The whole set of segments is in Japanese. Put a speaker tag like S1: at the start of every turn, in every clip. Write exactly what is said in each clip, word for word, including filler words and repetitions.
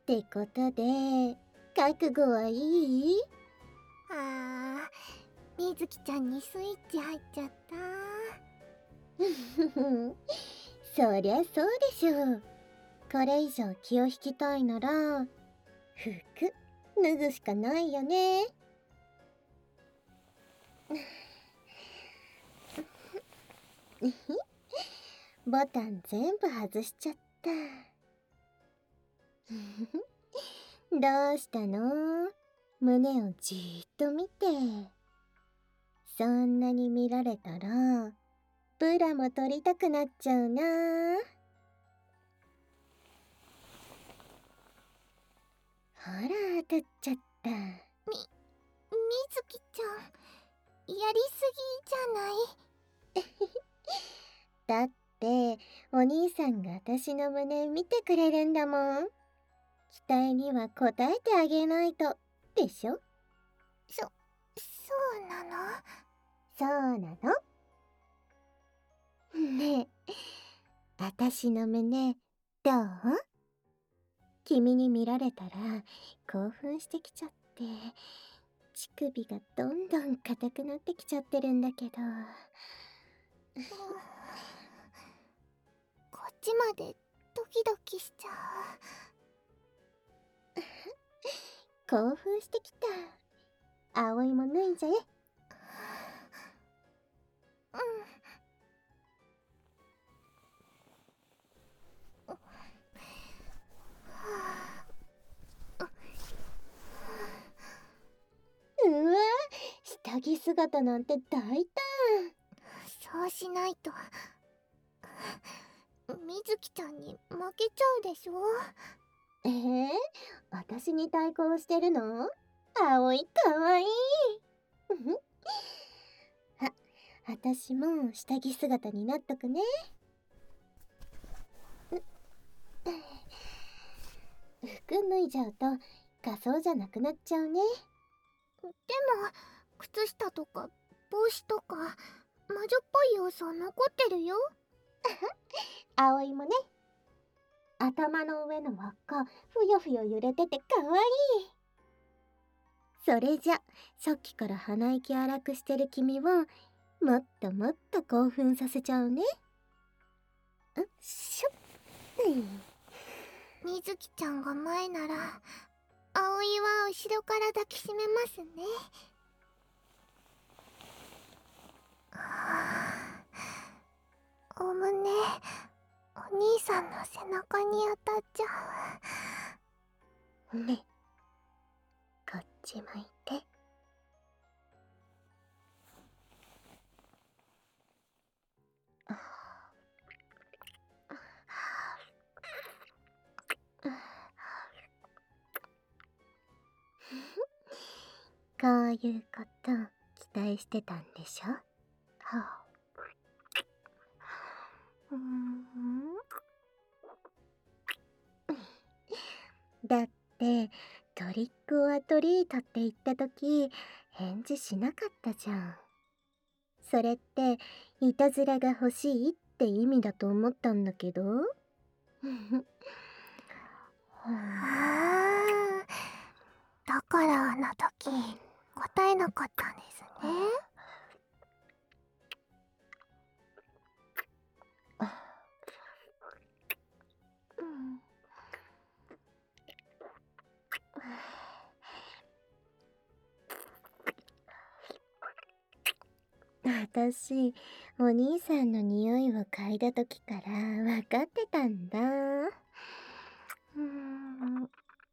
S1: ってことで、覚悟はいい？
S2: あー、みずきちゃんにスイッチ入っちゃった。
S1: そりゃそうでしょう。これ以上気を引きたいなら、服脱ぐしかないよね。ボタン全部外しちゃった。どうしたの？胸をじーっと見て。そんなに見られたら、ブラも取りたくなっちゃうな。ほら、当たっちゃった。
S2: み、みずきちゃん、やりすぎじゃない？
S1: だって、お兄さんが私の胸見てくれるんだもん。期待には応えてあげないと、でしょ？
S2: そ、そうなの？
S1: そうなの。ねえ、私の胸、どう？君に見られたら興奮してきちゃって、乳首がどんどん硬くなってきちゃってるんだけど。
S2: こっちまでドキドキしちゃう。
S1: 興奮してきた。葵も脱いじゃえ。
S2: うん。
S1: うわ、下着姿なんて大胆。
S2: そうしないとみずきちゃんに負けちゃうでしょ。
S1: えー、私に対抗してるの？葵かわいい。あ、私も下着姿になっとくね。服脱いじゃうと仮装じゃなくなっちゃうね。
S2: でも靴下とか帽子とか魔女っぽい要素残ってるよ。
S1: 葵もね。頭の上の輪っかふよふよ揺れててかわいい。それじゃさっきから鼻息荒くしてる君をもっともっと興奮させちゃうね。んしょっ。
S2: みずきちゃんが前なら葵は後ろから抱きしめますね。お胸、お兄さんの背中に当たっちゃ
S1: う。ね、こっち向いて。こういうこと期待してたんでしょ？はあ、うーん。だってトリックオアトリートって言った時返事しなかったじゃん。それっていたずらが欲しいって意味だと思ったんだけど。は
S2: あ。だからあの時答えなかったんですね。
S1: 私、お兄さんの匂いを嗅いだ時から分かってたんだ。うーん、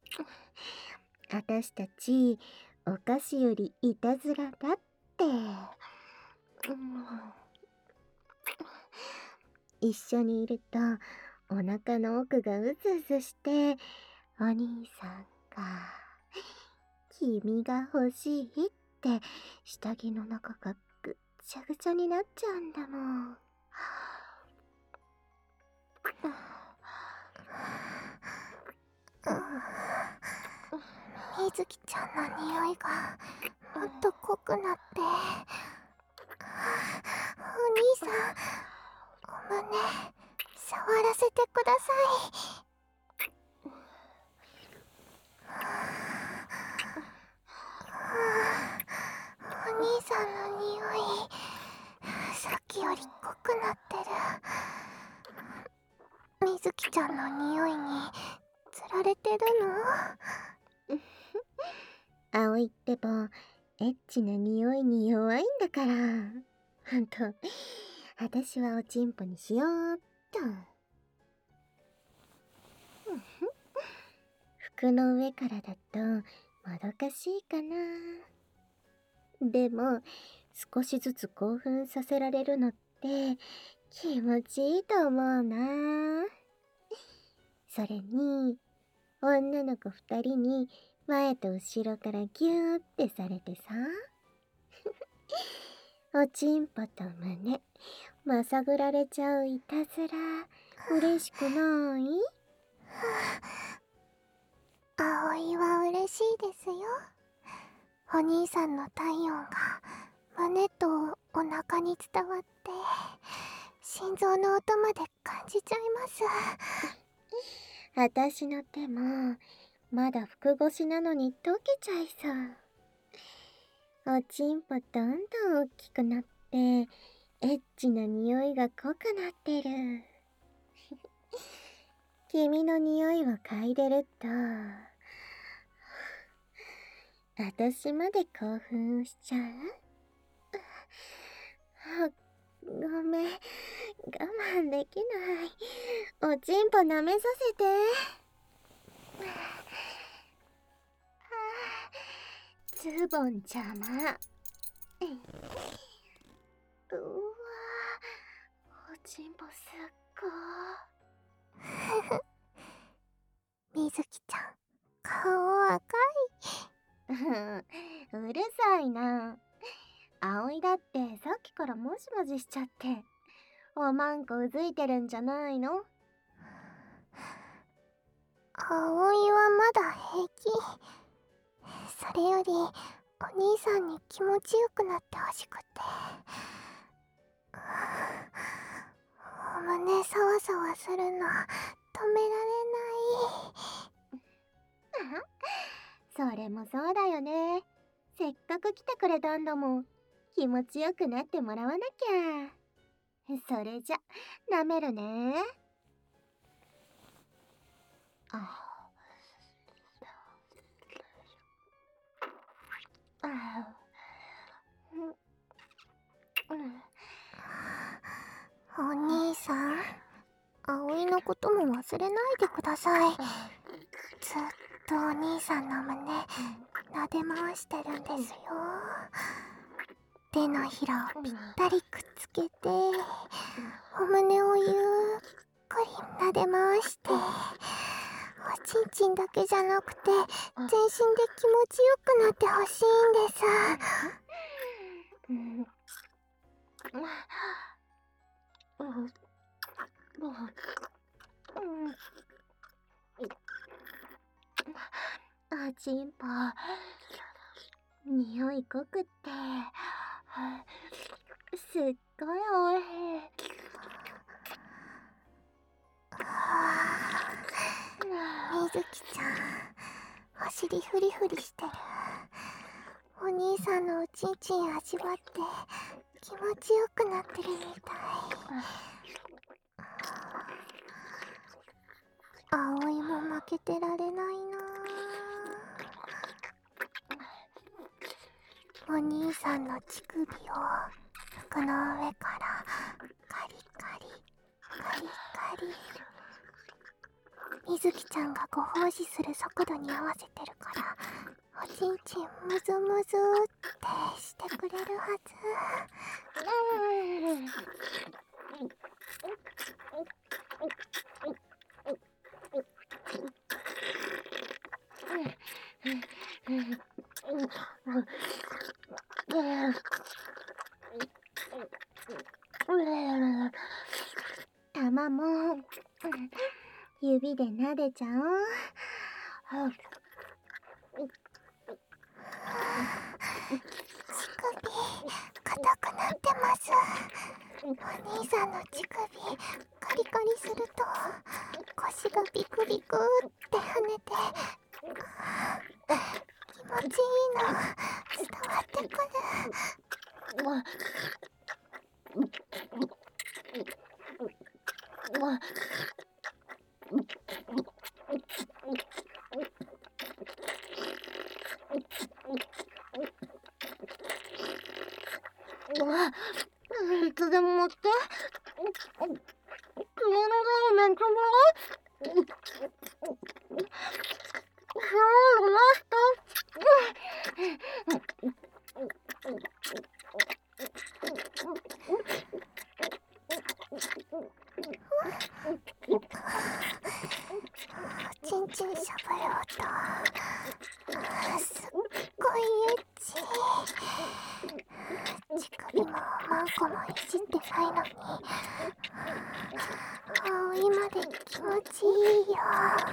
S1: 私たちお菓子よりいたずらだって。うん、一緒にいるとお腹の奥がうずうずしてお兄さんが君が欲しいって下着の中がぐっちゃぐちゃになっちゃうんだもん。
S2: みずきちゃんの匂いがもっと濃くなって、お兄さん、お胸触らせてください。 さんの匂い、さっきより濃くなってる。みずきちゃんの匂いにつられてるの？
S1: 葵ってばエッチな匂いに弱いんだから。ほんと、私はおちんぽにしようっと。服の上からだともどかしいかな。でも少しずつ興奮させられるのって気持ちいいと思うな。それに女の子二人に前と後ろからギューってされてさ、おちんぽと胸まさぐられちゃういたずら嬉しくない？
S2: 葵は嬉しいですよ。お兄さんの体温が胸とお腹に伝わって心臓の音まで感じちゃいます。
S1: 私の手もまだ服越しなのに溶けちゃいそう。おちんぽどんどん大きくなってエッチな匂いが濃くなってる。君の匂いを嗅いでると私まで興奮しちゃう。あ、ごめん、我慢できない。おちんぽ舐めさせて。ズボン邪魔。うわ、おちんぽすっご
S2: みずきちゃん、顔赤
S1: い。うるさいな。葵だってさっきからもしもししちゃって、おまんこうずいてるんじゃないの？
S2: 葵はまだ平気。それよりお兄さんに気持ちよくなってほしくて、胸サワサワするの止められない。
S1: それもそうだよね。せっかく来てくれたんだもん。気持ちよくなってもらわなきゃ。それじゃ舐めるね。ああ、
S2: お兄さん、葵のことも忘れないでください。ずっとお兄さんの胸撫で回してるんですよ。手のひらをぴったりくっつけてお胸をゆっくり撫で回して、おちんちんだけじゃなくて全身で気持ちよくなってほしいんです。
S1: おちんぽ匂い濃くってすっごいおいしい。
S2: みずきちゃん、お尻フリフリしてる。お兄さんのおちんちん味わって気持ちよくなってるみたい。葵も負けてられないな。お兄さんの乳首を服の上からカリカリカリカリ。みずきちゃんがご奉仕する速度に合わせてるから、おちんちんムズムズってしてくれるはず。
S1: 玉も指で撫でちゃおう。
S2: 乳首硬くなってます。お兄さんの乳首カリカリすると腰がビクビクって跳ねて気持ちいいの伝わってくる。
S1: いつでも持って。昨日のラーメンちょうだい。今日のラスト。
S2: ちんちんしゃぶる音、すっごいエッチ。乳首もマンコもいじってないのに葵まで気持ちいいよ。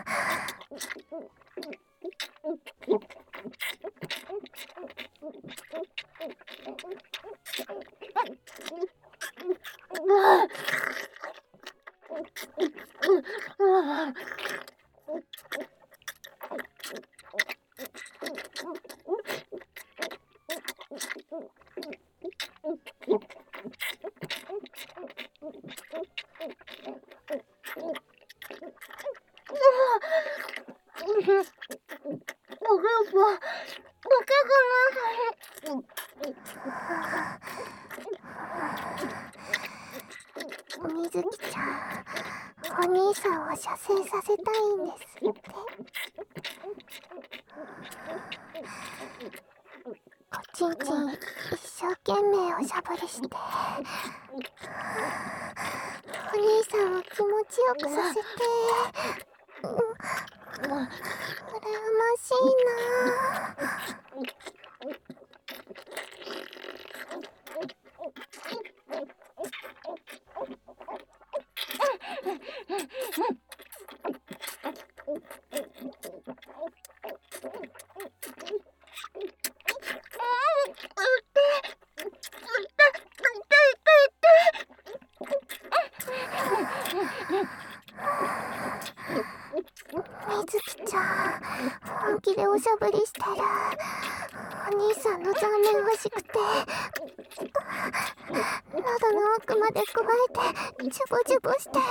S2: みずきちゃん、お兄さんを射精させたいんですって。おちんちん一生懸命おしゃぶりしてお兄さんを気持ちよくさせて、うん、うらやましいな。みずきちゃん、本気でおしゃぶりしてる。お兄さんの残念欲しくて喉の奥までくわえてジュボジュボしてる。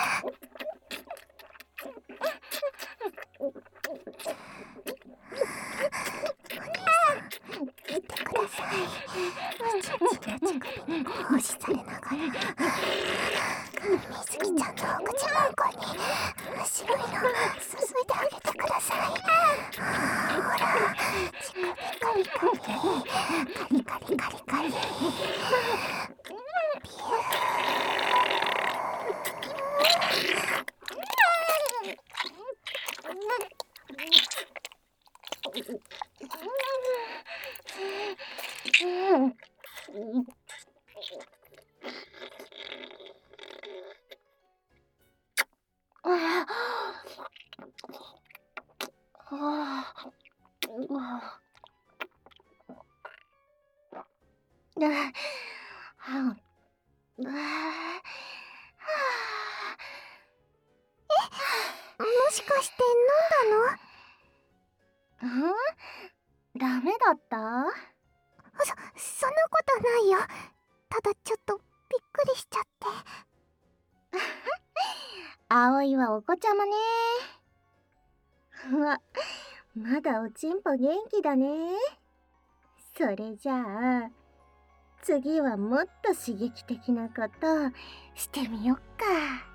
S2: お兄さん、言ってください。おちんちんの乳首に保持されながらみずきちゃんのお口マンコに白いの注いであげてください。ほら、乳首カリカリカリカリカリカリビュー。もしかして飲んだの？
S1: ん？ダメだった？
S2: そ、そんなことないよ。ただちょっとびっくりしちゃって。
S1: 葵はお子ちゃまね。うわ、まだおちんぽ元気だね。それじゃあ次はもっと刺激的なことしてみよっか。